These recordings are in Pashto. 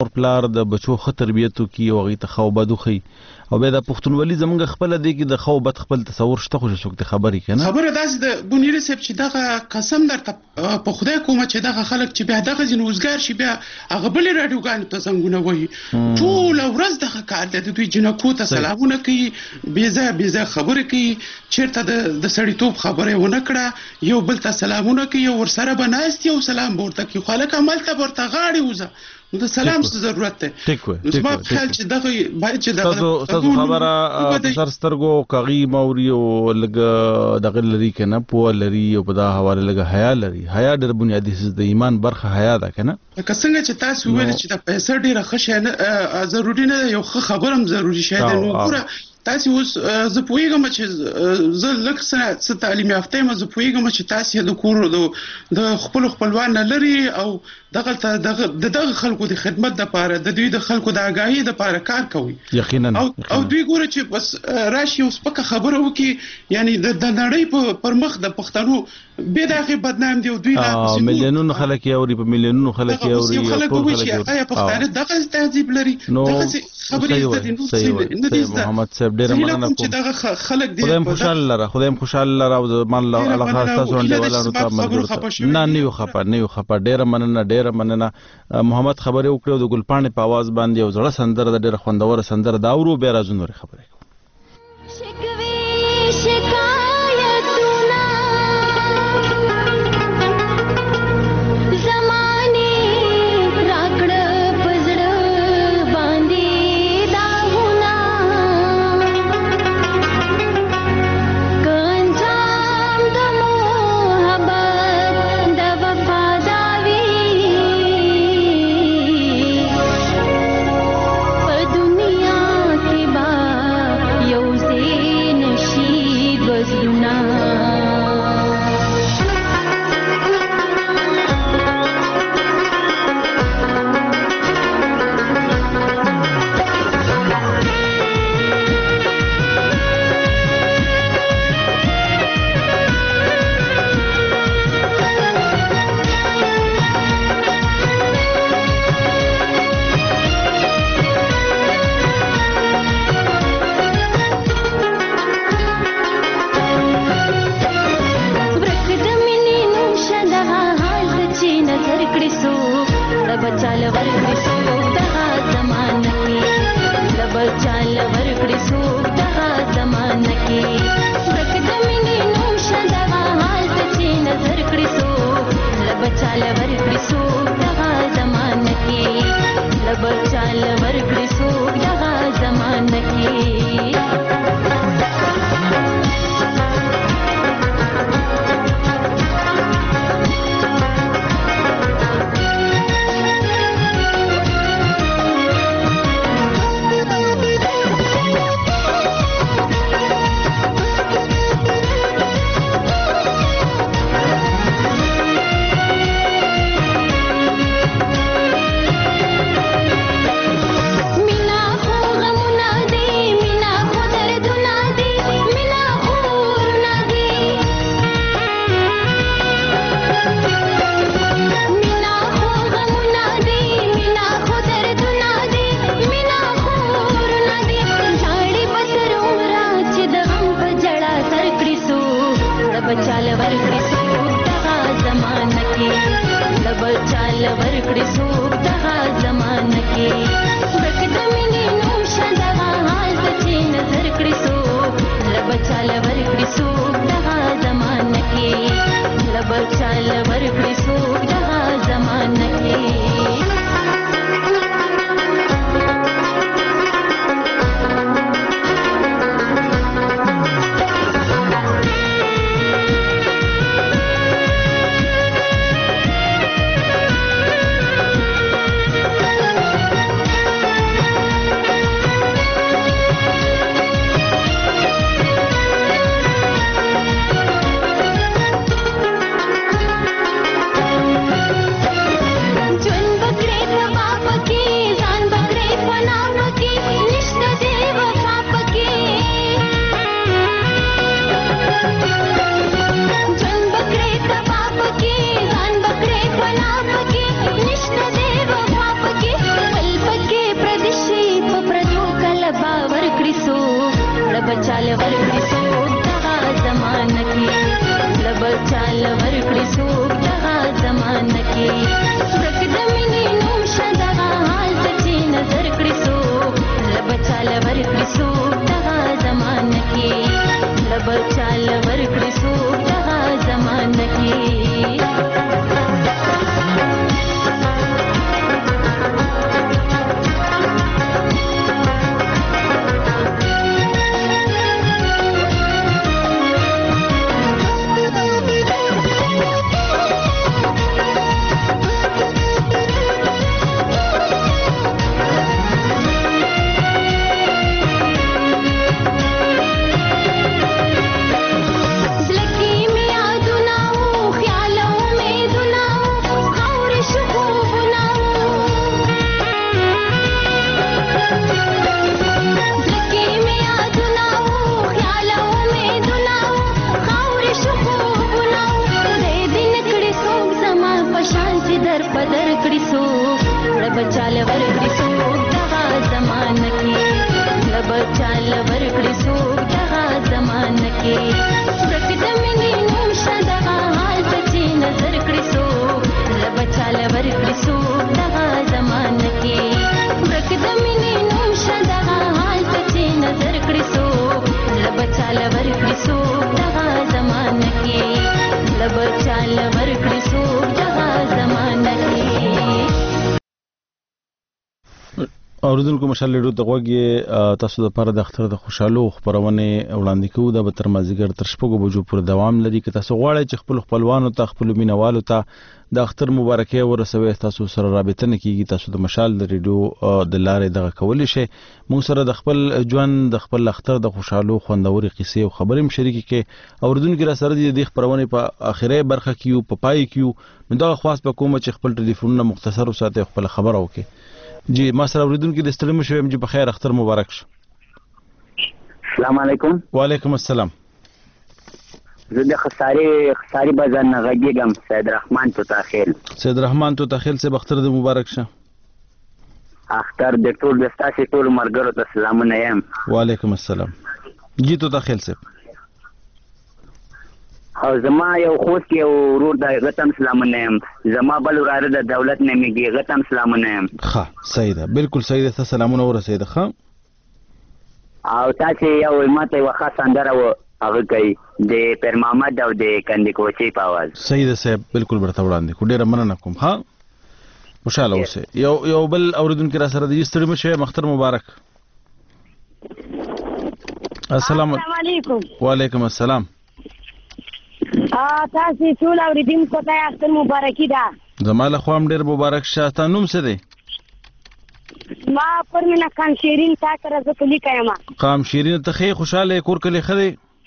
پلار د بچو ښه تربیت وکړي او هغوی ته ښه او بد وښیي او بیا د پښتونولي زمونږ خپله دی کې د ښه او بد خپل تصور شته خو چې څوک د خبرې که نه خبره داسې د بنیري صاحب چې دغه قسم درته په خدای کومه چې دغه خلک چې بیا دغه ځینې وزګار شي بیا هغه بلې راډیوګانو ته زنګونه وهي ټوله ورځ دغه کار دی د دوی جنکو ته سلامونه کوي بېځایه خبرې کوي چېرته د سړیتوب خبره یې ونه کړه یو بل ته سلامونه کوي او ورسره به ناست یو سلام به ورته کوي خو هلکه هملته به ورته غاړې وځه نو د سلام څه ضرورت دی نو زما په خیال چې دغه باید چې ستاسو خبره په سر سترګو کاغي موري او لږ دغه لري که نه پوه لري او په دا حواله لږ حیا لري حیا ډېر بنیادي څیز د ایمان برخه حیا ده که نه لکه څنګه چې تاسو وویل چې د پیسه ډېره ښه شی نه ضروري نه یو ښه خبر هم ضروري شی دی نو ګوره تاسو اوس زه پوهېږم چې زه لږ څه تعلیم یافته یم زه پوهېږم چې تاسو د کور د خپلو خپلوان نه لري او دغلته دغه خلکو د خدمت دپاره د دوی د خلکو د آګاهي دپاره کار کوي یقینا او دوی ګوره چې بس راشي او سپکه خبره وکړي یعنی د نړۍ پر مخ د پښتنو بې د هغې بدنام دي او دوی میلیونونو خلک یې اوري په میلیونونو خلک یې اوري خلک ووایي چې آیا پښتانه دغسې تهذیب لري دغسې خبرې زده دي نور څه نه دي زده محمد صاحب ډېره مننه کوم چې دغه خلک دي خدای هم خوشحاله لره او زما الله خاص تاسو انډیوالانو ته ملګرو نه یو خبر ډېره مننه محمد خبرې وکړې او د ګلپاڼې په اواز باندې یو زړه سندره د ډېره خوندوره سندره دا اورو بیا راځو نورې خبرې کوو چاله ورکړي څوک دغه زمانه کې لبه چاله ورکړي څوک دغه زمانه کې ورک د مینې نوم شه دغه حال ته چې نظر کړي څوک لبه چاله ورکړي څوک دغه زمانه کې ورک د مینې نوم شه دغه حال ته چې نظر کړي څوک لبه چاله ورکړي څوک دغه زمانه کې لبه چاله ورکړي څوک دغه زمانه کې. اوریدونکو مشال لیډو د غوږی تاسو د لپاره د اختر د خوشحالو خبرونه وړاندې کوو د به تر مازیګر تر شپږو بجو پورې دوام لري که تاسو غواړئ چې خپل خپلوانو ته خپل مینوالو ته د اختر مبارکي ورسوي تاسو سره رابطه نه کیږي تاسو د مشال د ریډیو د لارې دغه کولی شئ موږ سره د خپل ژوند د خپل اختر د خوشحالو خوندوري قصې او خبرې مشرکی کې اوریدونکو را سره د خبرونه په اخیری برخه کې او په پای کې نو دا خاص په کومه چې خپل ټلیفونونه مختصر وساتئ خپل خبر اوکي جی ما سره اوریدونکو د ستړي مشو ام جی په خیر اختر مبارک شه. السلام علیکم. وعلیکم السلام. زه د خساری بازار نه غږیږم سید رحمان توتاخیل. سید رحمان توتاخیل سے اختر د مبارک شه. اختر د ټول د ستاسو ټول مرګرو ته سلامونه یم. وعلیکم السلام. جی توتاخیل سے او زما یو خوست کې یو ورور د غتم سلامونه یم زما بل وراره د دولت نه میږي غتم سلامونه یم. ښه صحیح ده بالکل صحیح ده سلامونه ورسېده ښه او تاسو یو ماته یو خاص اندره و هغه کوي د پیر محمد او د کندې کوچي په आवाज. صحیح ده صاحب بالکل برته وړاندې کو ډیره مننه کوم ها خوشاله اوسه یو بل اوریدونکو را سره د ستړي مشه اختر مبارک. السلام علیکم. وعلیکم السلام. تاسو ټول اوریدونکو ته اختر مبارکي ده. زماله خو هم ډیر مبارک شه. تا نوم څه دی؟ ما پر مینه کام شیرین تا سره زه کلی کایم. قام شیرین ته خې خوشاله کور کلی خدي؟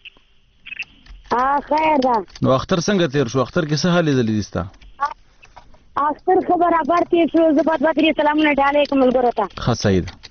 خیر ده. نو اختر څنګه تیر شو؟ اختر کې څه حالې زلې دستا؟ اختر خو برابر تیر شو. زه بدري سلامونه ډالې کوم ملګرو ته. ښه صحیح ده.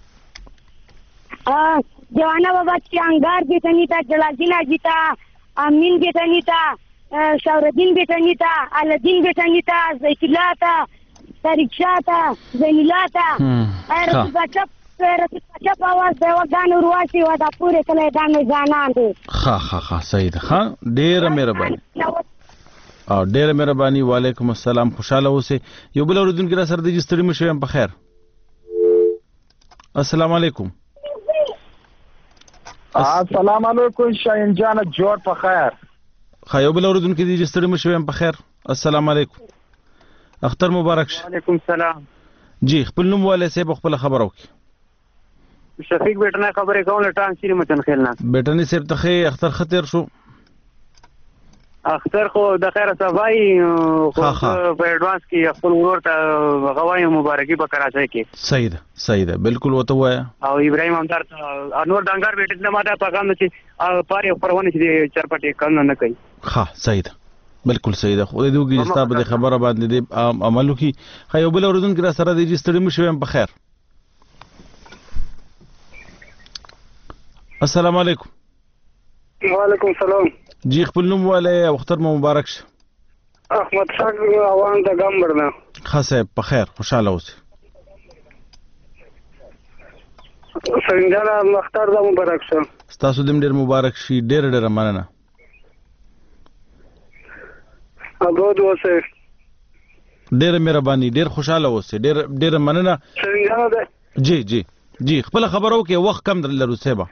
جوانا بابا چې انګار دې تنیتا جلالدین اجیتا امین دې تنیتا شاوردین دې تنیتا الدین دې تنیتا زیت الله تا طارق شاه تا زین الله تا رسول بچا په आवाज دی وګانو رواسي ودا پوره کله دانه ځانان دي. ښه صحیح ده. ښه ډیره مهرباني او ډیره مهرباني. وعلیکم السلام. خوشاله اوسئ. یو بل اوریدونکو را سره د ستړي مشه هم په خیر. السلام علیکم. السلام علیکم شاهین جان جوړ په خیر. یو بل اوریدونکو د ستړي مشه هم په خیر. السلام علیکم. اختر مبارک شه. وعلیکم السلام. جی خپل نوم والے سے خپل خبر وکي. شفیق بیٹنه خبرې کوم لټان شری متن خلنا. بیٹنی صاحب ته اختر خطر شو. اختر خو د خیر صفای خو په ایڈوانس کې خپل ورور ته غوای مبارکي په کراچۍ کې. صحیح ده بالکل وته وایا. او ابراهیم همدار انور دنګار بیٹه نه ماته پیغام چې پاره پرونه چې چرپټي کړن نه کوي. ښه صحیح ده بالکل صحیح ده. خو دې وګړي ستا په خبره باندې دې عملو کې خو بل اوریدونکو را سره دې ستړي مشو هم په خیر. السلام علیکم. وعلیکم السلام. جی خپل نوم والے اختر مبارک شه. احمد شاه روان د ګمبر نه. ښه صاحب په خیر خوشاله اوسئ. څنګه اختر د مبارک شه. تاسو دې ډېر مبارک شي. ډېر مننه. اباد اوسئ. ډېر مهرباني. ډېر خوشاله اوسئ. ډېر مننه. څنګه ده؟ جی خپل خبرو کې وخت کم لرو سبا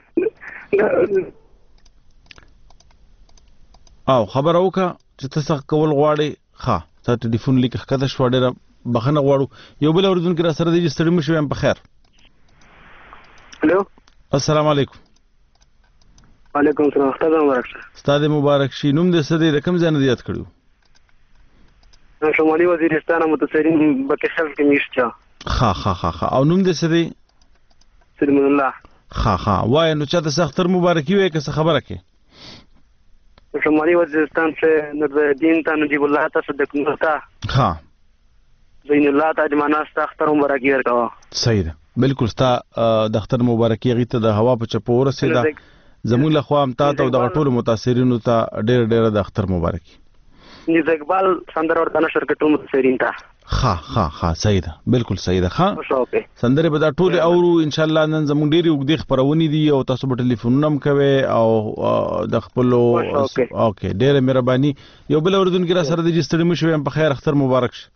او خبرو کا چې تاسو کول غواړي. ښه تا ټلیفون لیک کده شو ډېر بخنه غواړو. یو بل اوریدونکو را سره دې ستړي مشو هم په خیر. هلو السلام علیکم. وعلیکم السلام. اختر مبارک شه. ستاسو مبارک شي. نوم دې څه دی؟ د کوم ځای نه یاد کړو؟ شمالي وزیرستان متصرین بکشل کې میشته. ښه او نوم دې څه دی؟ سلمان الله. ښه وای نو چاته اختر مبارکي وای که څه خبره کې؟ شمالي وزیرستان سے نظرالدین تا نجیب الله تا صدق نور تا زین الله تا جمانا ستا اختر مبارکي ورکوا. صحیح ده بالکل. ستا د اختر مبارکي غیته د هوا په چپو ورسېده. زموږ له خوا هم تا ته او دغه ټولو متاثرینو ته ډېر د اختر مبارکي. نیز اقبال سندر ورته نشر کټو متاثرین تا. ها صحیح ده بالکل صحیح ده. ها سندره به دا ټول اورو ان شاء الله. نن زموږ ډېری وګړي خبرونه دي او تاسو به ټلیفونونه هم کوي او د خپل اوکې ډېره مهرباني. یو بل اوردونکو را سره د رجستر مشو هم په خیر اختر مبارک شه.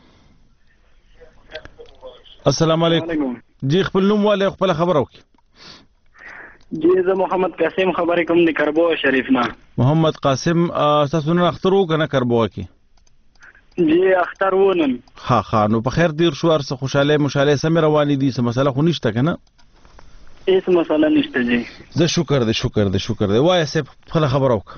السلام علیکم. جی خپل نوم والے خپل خبر وکي. جی زه محمد قاسم خبرې کوم د کربو شریف نه. محمد قاسم تاسو نه اختر وکنه کربو کې؟ جی اختر ونن. ها نو په خیر دیر شو ارسه خوشاله مشاله سم رواني دي څه مسله خو نشته کنه؟ هیڅ مسله نشته جی. زه شکر دې وای سه خپل خبر وک.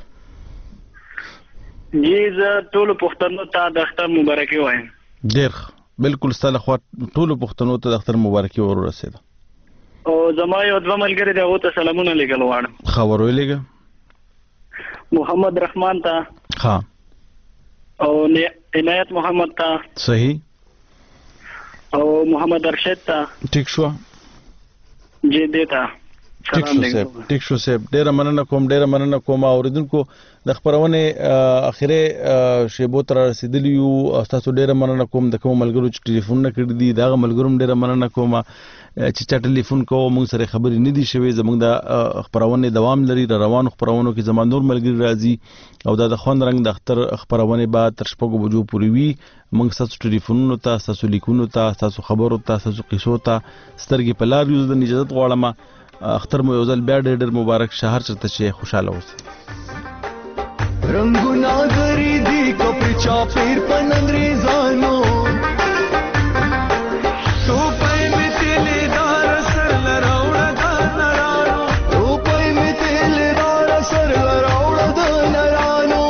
جی زه ټول پښتنو ته د اختر مبارکي وایم. ډیر بالکل ستله خو ټول پښتنو ته د اختر مبارکي ورسېده. او زما یو دوه ملګری دی هغه ته سلامونه لګل واړم. خبر ولېګه محمد رحمان ته. ها او عنایت محمد ته. صحیح. او محمد ارشد ته. ٹھیک شو. جی دیتا ټیک شو صاحب. ډیره مننه کوم اوریدونکو د خبرونه اخیره شیبو تر رسیدلی یو. تاسو ډیره مننه کوم د کوم ملګرو چې ټلیفون نه کړی دي دا ملګروم ډیره مننه کوم چې چا ټلیفون کوو موږ سره خبرې نه دي شوي. زموږ د خبرونه دوام لري. د روانو خبرونو کې زموږ نور ملګری راځي او دا د خوند رنګ د اختر خبرونه بعد تر شپږو بجو پورې وي. موږ تاسو ټلیفونونو ته تاسو لیکونو ته تاسو خبرو ته تاسو قصو ته سترګې په لار یو د اجازه غواړم. اختر مو یو ځل بیا ډېر مبارک شهر چرته چې خوشاله اوسئ. رنگونه غری دی کپر چاپیر پن انګریزانو تو پای می تل دار سر لراوړه د نرانو تو پای می تل دار سر لراوړه د نرانو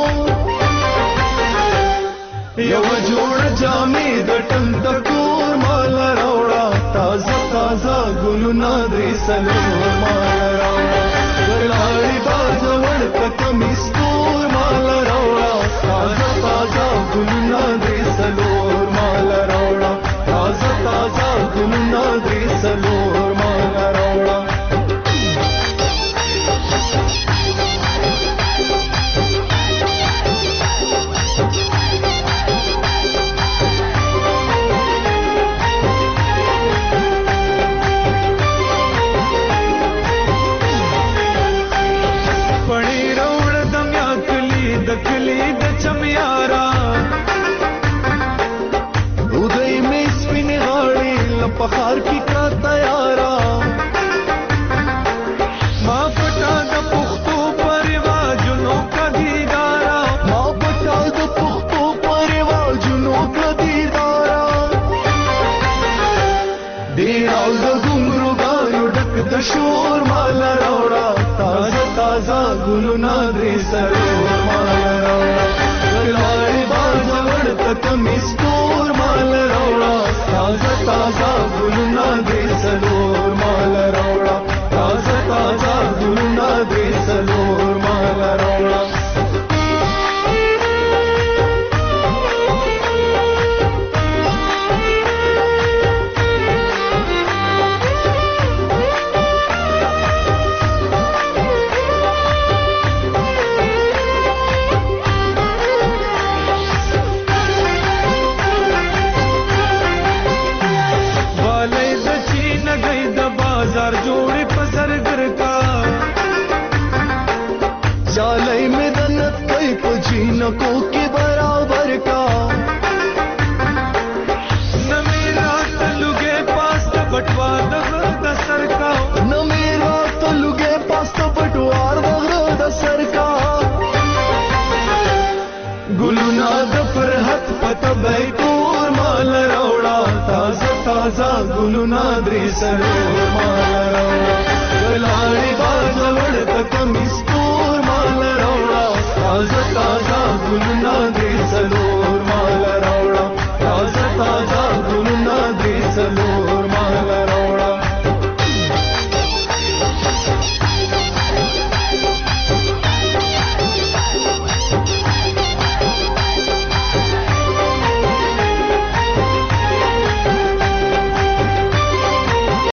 یو جوړ جامې د ټن تکور مال راوړه تازه ګلونه درې سلو مال راوړه ګلاړي باز ورته کمیستور مال راوړه تازه ګلونه درې سلور مال راوړه تازه ګلونه درې سلور مال راوړه. پخار کی کا تیارا ماں پٹا د پختو پرواجونو کا دیدارا ماں پٹا د پختو پرواجونو کا دیدارا دیراو د ګمرو غایو ډک د شور مال راوړه تازه ګلونه درې سلور مال راوړه ګلاړي باز ورته کمیستور مال راوړه تازه ګلونه درې سلور مال راوړه تازه ګلونه درې سلور مال راوړه. को के बराबर का न मेरा तलुगे पास बटवा द सर का न मेरा तलुगे पास बटवार द सर का गुलुना द फरहत पत बैतूर माल रावड़ा ताजा गुलुना द्रे सरो माल रावड़ा गलाड़ी बाज वड़ तक मिस्तो